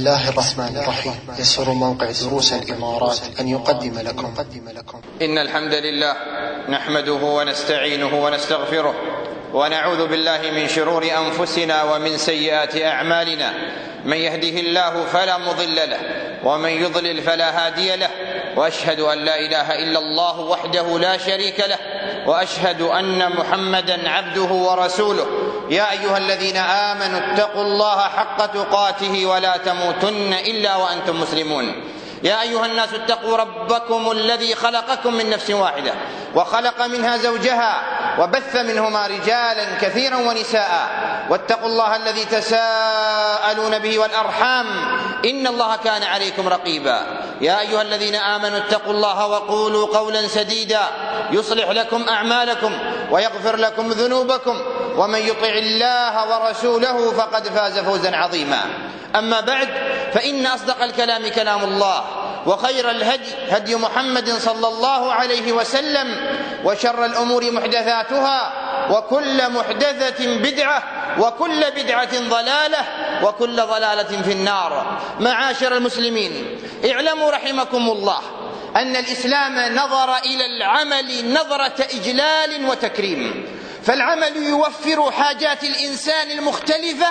الله الرحمن الرحيم. يسر موقع دروس الإمارات أن يقدم لكم إن الحمد لله نحمده ونستعينه ونستغفره ونعوذ بالله من شرور أنفسنا ومن سيئات أعمالنا. من يهده الله فلا مضل له ومن يضلل فلا هادي له، وأشهد أن لا إله إلا الله وحده لا شريك له، وأشهد أن محمدا عبده ورسوله. يا أيها الذين آمنوا اتقوا الله حق تقاته ولا تموتن إلا وأنتم مسلمون. يا أيها الناس اتقوا ربكم الذي خلقكم من نفس واحدة وخلق منها زوجها وبث منهما رجالا كثيرا ونساء، واتقوا الله الذي تساءلون به والأرحام إن الله كان عليكم رقيبا. يا أيها الذين آمنوا اتقوا الله وقولوا قولا سديدا يصلح لكم أعمالكم ويغفر لكم ذنوبكم، ومن يطع الله ورسوله فقد فاز فوزا عظيما. أما بعد، فإن أصدق الكلام كلام الله، وخير الهدي هدي محمد صلى الله عليه وسلم، وشر الأمور محدثاتها، وكل محدثة بدعة، وكل بدعة ضلالة، وكل ضلالة في النار. معاشر المسلمين، اعلموا رحمكم الله أن الإسلام نظر إلى العمل نظرة إجلال وتكريم، فالعمل يوفر حاجات الإنسان المختلفة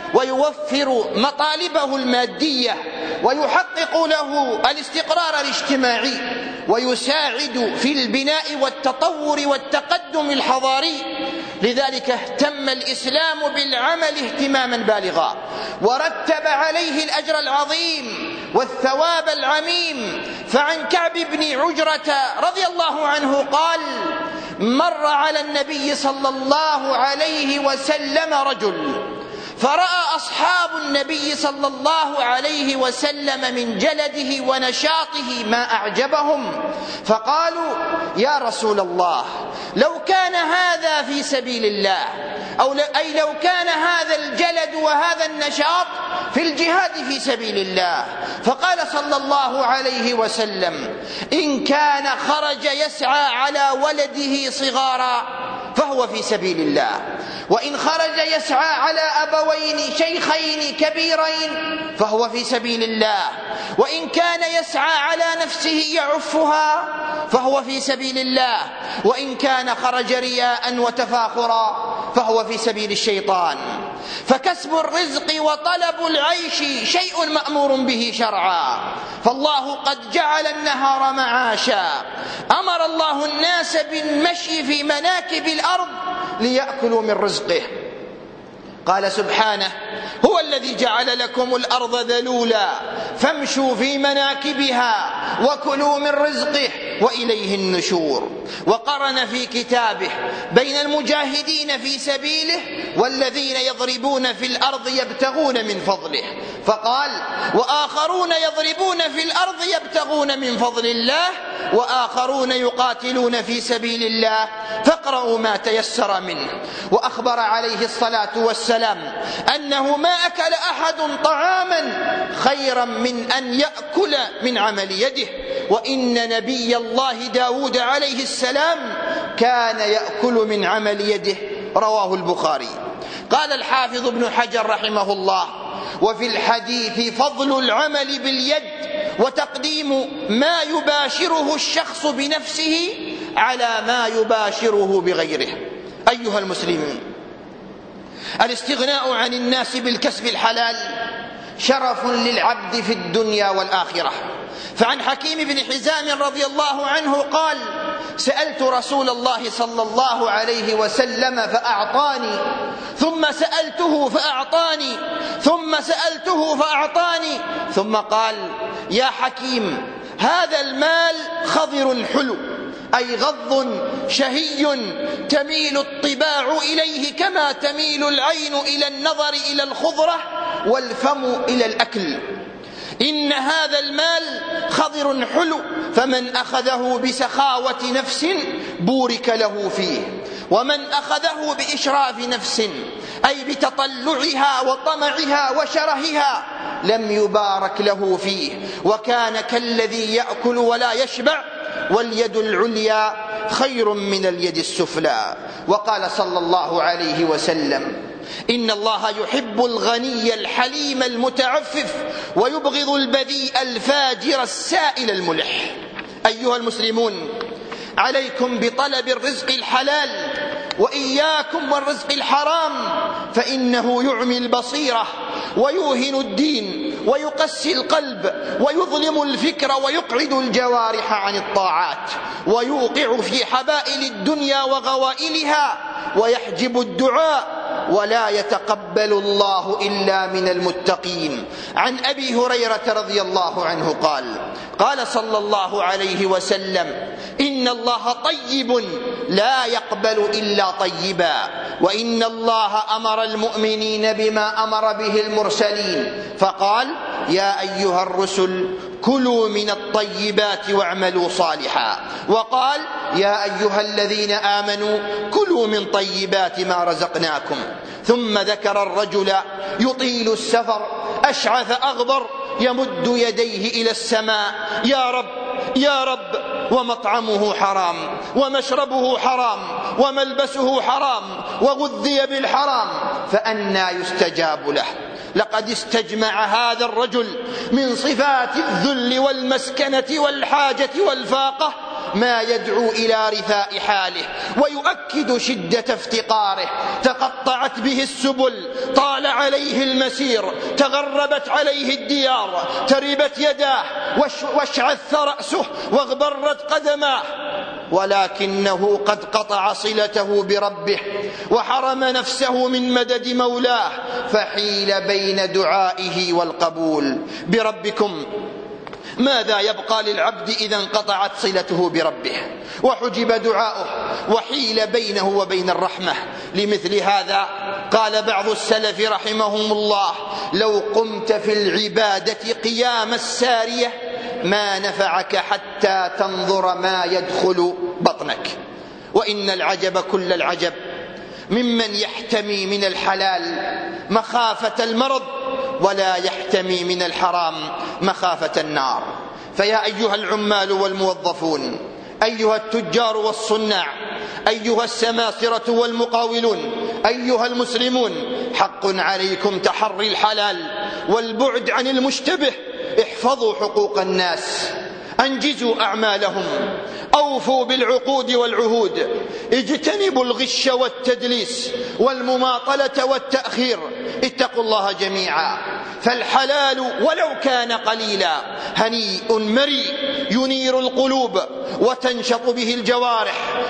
ويوفر مطالبه المادية، ويحقق له الاستقرار الاجتماعي، ويساعد في البناء والتطور والتقدم الحضاري. لذلك اهتم الإسلام بالعمل اهتماما بالغا، ورتب عليه الأجر العظيم والثواب العميم. فعن كعب بن عجرة رضي الله عنه قال: مر على النبي صلى الله عليه وسلم رجل، فرأى أصحاب النبي صلى الله عليه وسلم من جلده ونشاطه ما أعجبهم، فقالوا: يا رسول الله، لو كان هذا في سبيل الله، أي لو كان هذا الجلد وهذا النشاط في الجهاد في سبيل الله. فقال صلى الله عليه وسلم: إن كان خرج يسعى على ولده صغارا فهو في سبيل الله، وإن خرج يسعى على أبوين شيخين كبيرين فهو في سبيل الله، وإن كان يسعى على نفسه يعفها فهو في سبيل الله، وإن كان خرج رياء وتفاخرا فهو في سبيل الشيطان. فكسب الرزق وطلب العيش شيء مأمور به شرعا، فالله قد جعل النهار معاشا. أمر الله الناس بالمشي في مناكب الأرض ليأكلوا من رزقه. قال سبحانه: هو الذي جعل لكم الأرض ذلولا فامشوا في مناكبها وكلوا من رزقه وإليه النشور. وقرن في كتابه بين المجاهدين في سبيله والذين يضربون في الأرض يبتغون من فضله، فقال: وآخرون يضربون في الأرض يبتغون من فضل الله، وآخرون يقاتلون في سبيل الله، فاقرأوا ما تيسر منه. وأخبر عليه الصلاة والسلام أنه ما أكل أحد طعاما خيرا من أن يأكل من عمل يده، وإن نبي الله داود عليه السلام كان يأكل من عمل يده. رواه البخاري. قال الحافظ ابن حجر رحمه الله: وفي الحديث فضل العمل باليد وتقديم ما يباشره الشخص بنفسه على ما يباشره بغيره. أيها المسلمون، الاستغناء عن الناس بالكسب الحلال شرف للعبد في الدنيا والآخرة. فعن حكيم بن حزام رضي الله عنه قال: سألت رسول الله صلى الله عليه وسلم فأعطاني، ثم سألته فأعطاني، ثم سألته فأعطاني، ثم قال: يا حكيم، هذا المال خضر حلو، أي غض شهي تميل الطباع إليه كما تميل العين إلى النظر إلى الخضرة والفم إلى الأكل. إن هذا المال خضر حلو، فمن أخذه بسخاوة نفس بورك له فيه، ومن أخذه بإشراف نفس أي بتطلعها وطمعها وشرهها لم يبارك له فيه، وكان كالذي يأكل ولا يشبع، واليد العليا خير من اليد السفلى. وقال صلى الله عليه وسلم: إن الله يحب الغني الحليم المتعفف ويبغض البذيء الفاجر السائل الملح. أيها المسلمون، عليكم بطلب الرزق الحلال وإياكم والرزق الحرام، فإنه يعمي البصيرة ويوهن الدين ويقسي القلب ويظلم الفكر ويقعد الجوارح عن الطاعات ويوقع في حبائل الدنيا وغوائلها ويحجب الدعاء، ولا يتقبل الله إلا من المتقين. عن أبي هريرة رضي الله عنه قال صلى الله عليه وسلم: إن الله طيب لا يقبل إلا طيبا، وإن الله أمر المؤمنين بما أمر به المرسلين فقال: يا أيها الرسل كلوا من الطيبات واعملوا صالحا، وقال: يا أيها الذين آمنوا كلوا من طيبات ما رزقناكم. ثم ذكر الرجل يطيل السفر أشعث أغبر يمد يديه إلى السماء: يا رب يا رب، ومطعمه حرام ومشربه حرام وملبسه حرام وغذي بالحرام، فأنى يستجاب له؟ لقد استجمع هذا الرجل من صفات الذل والمسكنة والحاجة والفاقة ما يدعو إلى رثاء حاله ويؤكد شدة افتقاره. تقطعت به السبل، طال عليه المسير، تغربت عليه الديار، تربت يداه واشعث رأسه واغبرت قدماه، ولكنه قد قطع صلته بربه وحرم نفسه من مدد مولاه، فحيل بين دعائه والقبول. بربكم ماذا يبقى للعبد إذا انقطعت صلته بربه وحجب دعاؤه وحيل بينه وبين الرحمة؟ لمثل هذا قال بعض السلف رحمهم الله: لو قمت في العبادة قيام السارية ما نفعك حتى تنظر ما يدخل بطنك. وإن العجب كل العجب ممن يحتمي من الحلال مخافة المرض ولا يحتمي من الحرام مخافة النار. فيا أيها العمال والموظفون، أيها التجار والصناع، أيها السماسرة والمقاولون، أيها المسلمون، حق عليكم تحري الحلال والبعد عن المشتبه. احفظوا حقوق الناس، أنجزوا أعمالهم، أوفوا بالعقود والعهود، اجتنبوا الغش والتدليس والمماطلة والتأخير. اتقوا الله جميعا، فالحلال ولو كان قليلا هنيء مريء ينير القلوب وتنشط به الجوارح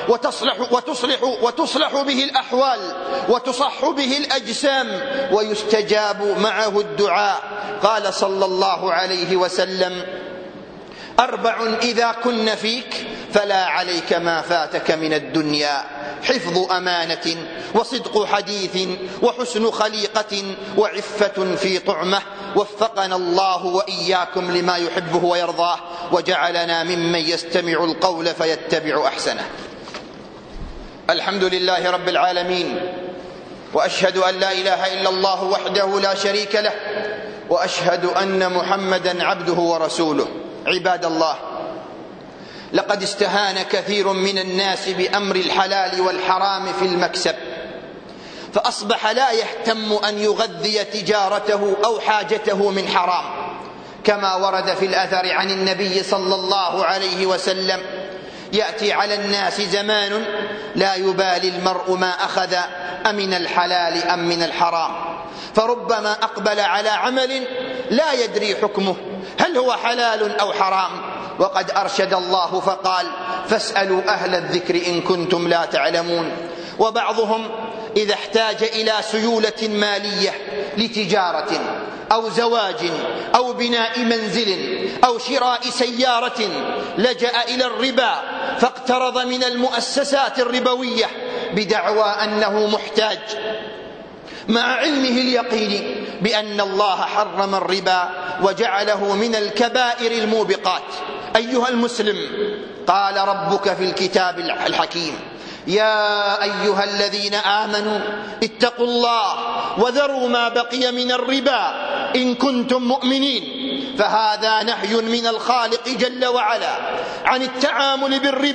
وتصلح به الأحوال وتصح به الأجسام ويستجاب معه الدعاء. قال صلى الله عليه وسلم: 4 إذا كن فيك فلا عليك ما فاتك من الدنيا: حفظ أمانة، وصدق حديث، وحسن خليقة، وعفة في طعمة. وفقنا الله وإياكم لما يحبه ويرضاه، وجعلنا ممن يستمع القول فيتبع أحسنه. الحمد لله رب العالمين، وأشهد أن لا إله إلا الله وحده لا شريك له، وأشهد أن محمدا عبده ورسوله. عباد الله، لقد استهان كثير من الناس بأمر الحلال والحرام في المكسب، فأصبح لا يهتم أن يغذي تجارته أو حاجته من حرام، كما ورد في الأثر عن النبي صلى الله عليه وسلم: يأتي على الناس زمان لا يبالي المرء ما أخذ أمن الحلال أم من الحرام، فربما أقبل على عمل لا يدري حكمه هل هو حلال أو حرام، وقد أرشد الله فقال: فاسألوا أهل الذكر إن كنتم لا تعلمون. وبعضهم إذا احتاج إلى سيولة مالية لتجارة أو زواج أو بناء منزل أو شراء سيارة لجأ إلى الربا، فاقترض من المؤسسات الربوية بدعوى أنه محتاج، مع علمه اليقين بأن الله حرم الربا وجعله من الكبائر الموبقات. أيها المسلم، قال ربك في الكتاب الحكيم: يا أيها الذين آمنوا اتقوا الله وذروا ما بقي من الربا إن كنتم مؤمنين. فهذا نهي من الخالق جل وعلا عن التعامل بالربا،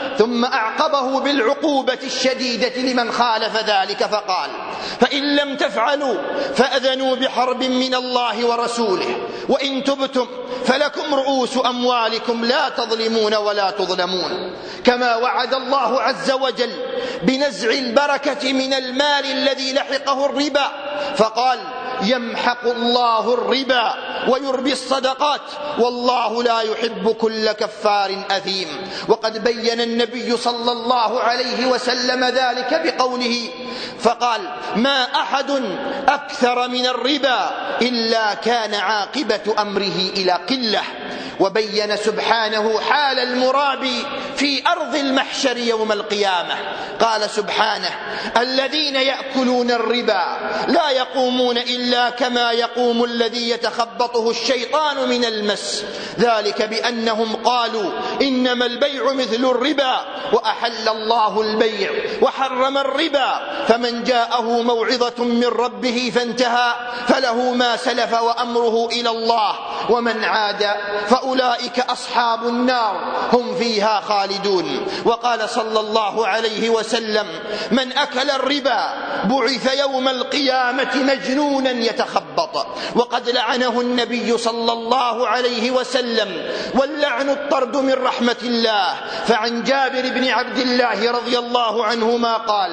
ثم أعقبه بالعقوبة الشديدة لمن خالف ذلك فقال: فإن لم تفعلوا فأذنوا بحرب من الله ورسوله، وإن تبتم فلكم رؤوس أموالكم لا تظلمون ولا تظلمون. كما وعد الله عز وجل بنزع البركة من المال الذي لحقه الربا فقال: يمحق الله الربا ويربي الصدقات والله لا يحب كل كفار أثيم. وقد بين النبي صلى الله عليه وسلم ذلك بقوله فقال: ما أحد أكثر من الربا إلا كان عاقبة أمره إلى قلة. وبين سبحانه حال المرابي في أرض المحشر يوم القيامة، قال سبحانه: الذين يأكلون الربا لا يقومون إلا كما يقوم الذي يتخبطه الشيطان من المس، ذلك بأنهم قالوا إنما البيع مثل الربا وأحل الله البيع وحرم الربا، فمن جاءه موعظة من ربه فانتهى فله ما سلف وأمره إلى الله ومن عاد فأولئك أصحاب النار هم فيها خالدون. وقال صلى الله عليه وسلم: من أكل الربا بعث يوم القيامة مجنونا يتخبط. وقد لعنه النبي صلى الله عليه وسلم، واللعن الطرد من رحمة الله. فعن جابر بن عبد الله رضي الله عنهما قال: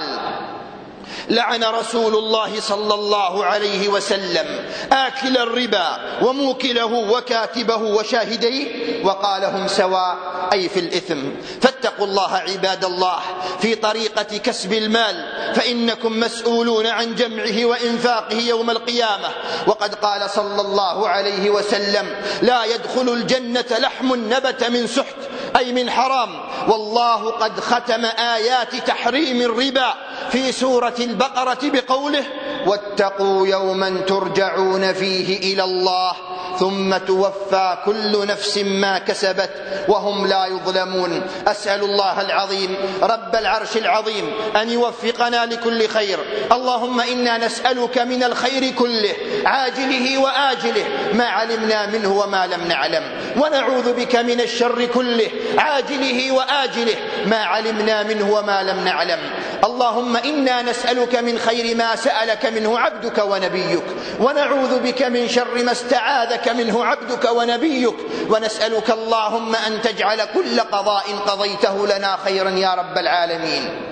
لعن رسول الله صلى الله عليه وسلم آكل الربا وموكله وكاتبه وشاهديه، وقال: هم سواء، أي في الإثم. فاتقوا الله عباد الله في طريقة كسب المال، فإنكم مسؤولون عن جمعه وإنفاقه يوم القيامة. وقد قال صلى الله عليه وسلم: لا يدخل الجنة لحم نبت من سحت، أي من حرام. والله قد ختم آيات تحريم الربا في سورة البقرة بقوله: واتقوا يوما ترجعون فيه إلى الله ثم توفى كل نفس ما كسبت وهم لا يظلمون. أسأل الله العظيم رب العرش العظيم أن يوفقنا لكل خير. اللهم إنا نسألك من الخير كله عاجله وآجله ما علمنا منه وما لم نعلم، ونعوذ بك من الشر كله عاجله وآجله ما علمنا منه وما لم نعلم. اللهم إنا نسألك من خير ما سألك منه عبدك ونبيك، ونعوذ بك من شر ما استعاذك منه عبدك ونبيك، ونسألك اللهم أن تجعل كل قضاء قضيته لنا خيرا يا رب العالمين.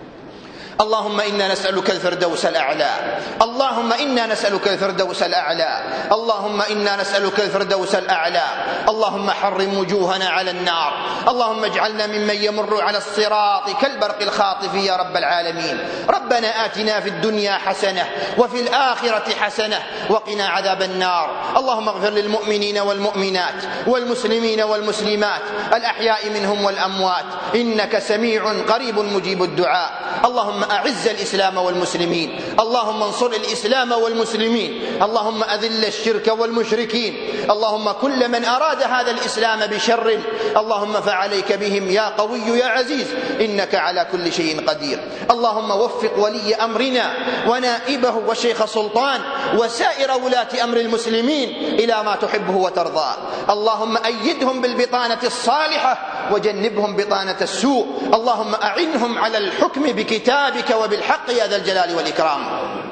اللهم إنا نسألك الفردوس الأعلى، اللهم إنا نسألك الفردوس الأعلى، اللهم إنا نسألك الفردوس الأعلى. اللهم حرم وجوهنا على النار، اللهم اجعلنا ممن يمر على الصراط كالبرق الخاطف يا رب العالمين. ربنا آتنا في الدنيا حسنة وفي الآخرة حسنة وقنا عذاب النار. اللهم اغفر للمؤمنين والمؤمنات والمسلمين والمسلمات الأحياء منهم والأموات، إنك سميع قريب مجيب الدعاء. اللهم أعز الإسلام والمسلمين، اللهم انصر الإسلام والمسلمين، اللهم أذل الشرك والمشركين. اللهم كل من أراد هذا الإسلام بشر اللهم فعليك بهم يا قوي يا عزيز، إنك على كل شيء قدير. اللهم وفق ولي أمرنا ونائبه وشيخ سلطان وسائر ولاة أمر المسلمين إلى ما تحبه وترضاه. اللهم أيدهم بالبطانة الصالحة وجنبهم بطانة السوء. اللهم أعنهم على الحكم بكتابك وبالحق يا ذا الجلال والإكرام.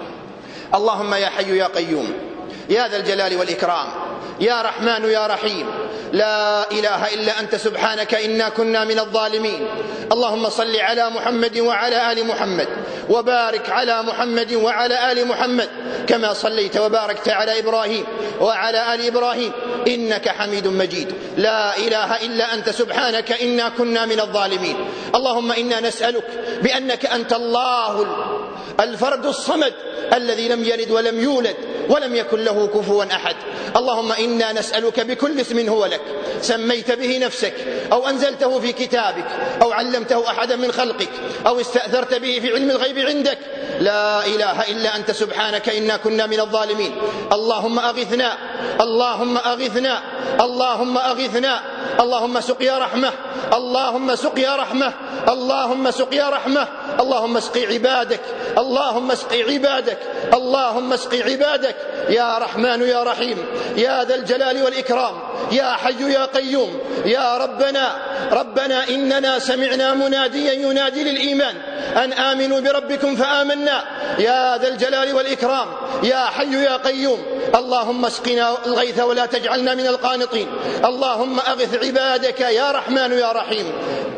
اللهم يا حي يا قيوم يا ذا الجلال والإكرام، يا رحمن يا رحيم، لا إله إلا أنت سبحانك إنا كنا من الظالمين. اللهم صل على محمد وعلى آل محمد، وبارك على محمد وعلى آل محمد كما صليت وباركت على إبراهيم وعلى آل إبراهيم إنك حميد مجيد. لا إله إلا أنت سبحانك إنا كنا من الظالمين. اللهم إنا نسألك بأنك أنت الله الفرد الصمد الذي لم يلد ولم يولد ولم يكن له كفوا أحد. اللهم إنا نسألك بكل اسم هو لك سميت به نفسك أو أنزلته في كتابك أو علمته أحدا من خلقك أو استأثرت به في علم الغيب عندك، لا إله إلا أنت سبحانك إنا كنا من الظالمين. اللهم أغثنا، اللهم أغثنا، اللهم أغثنا، اللهم سقيا رحمة، اللهم سقيا رحمة، اللهم سقيا رحمة، اللهم اسقي عبادك، اللهم اسقي عبادك، اللهم اسقي عبادك يا رحمن يا رحيم يا ذا الجلال والإكرام يا حي يا قيوم يا ربنا إننا سمعنا مناديا ينادي للإيمان أن آمنوا بربكم فآمنا يا ذا الجلال والإكرام يا حي يا قيوم اللهم اسقنا الغيث ولا تجعلنا من القانطين اللهم أغث عبادك يا رحمن يا رحيم